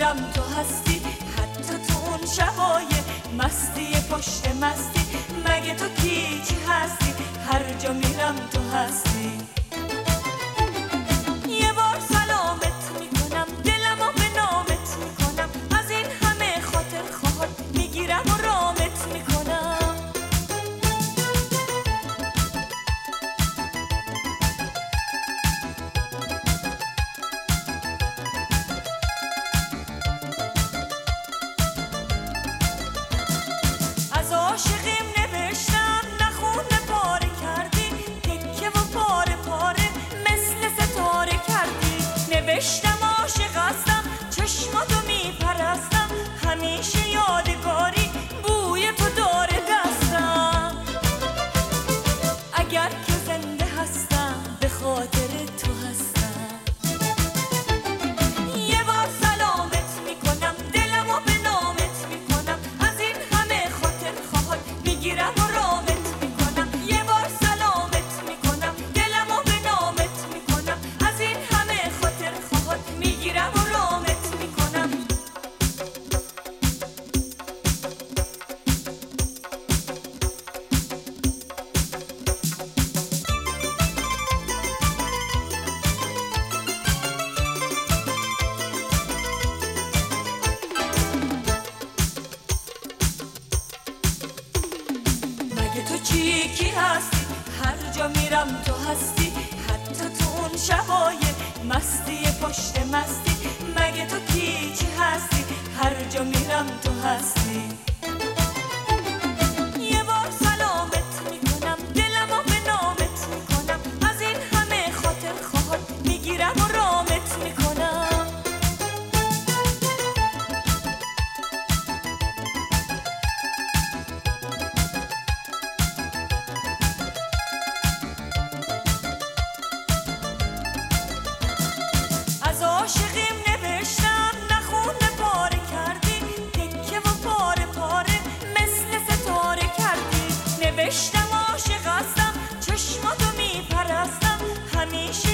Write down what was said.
میرم تو هستی، حتی تو اون شبای مستی پشت مستی. مگه تو کی چی هستی؟ هر جا میرم تو هستی. یه بار سلامت میکنم، دلمو به نامت میکنم، از این همه خاطر خواهد میگیرم و رامت میکنم. از عاشقیم نوشتم نخونه پاره کردی، تکه و پاره پاره مثل ستاره کردی. نوشتم عاشق هستم، چشماتو میپرستم، همیشه یادگاری بوی تو داره دستم. اگر که زنده هستم به خاطر تو هستم. یه بار سلامت میکنم، دلمو به نامت میکنم، از این همه خاطر خواهد میگیرم و رامت میکنم. یه بار سلامت میکنم، دلمو به نامت میکنم، از این همه خاطر خواهد میگیرم و رامت میکنم. مگه تو کی هستی؟ هر جا میرم تو هستی، حتی تو اون شبای مستی پشت مستی. مگه تو کی چی هستی؟ هر جا میرم تو هستی. یه بار سلامت میکنم، دلمو به نامت میکنم، از این همه خاطر خواهد میگیرم و رامت میکنم. از عاشقیم نوشتم نخونه پاره کردی، تکه و پاره پاره مثل ستاره کردی. نوشتم عاشق هستم، چشماتو میپرستم، همیشه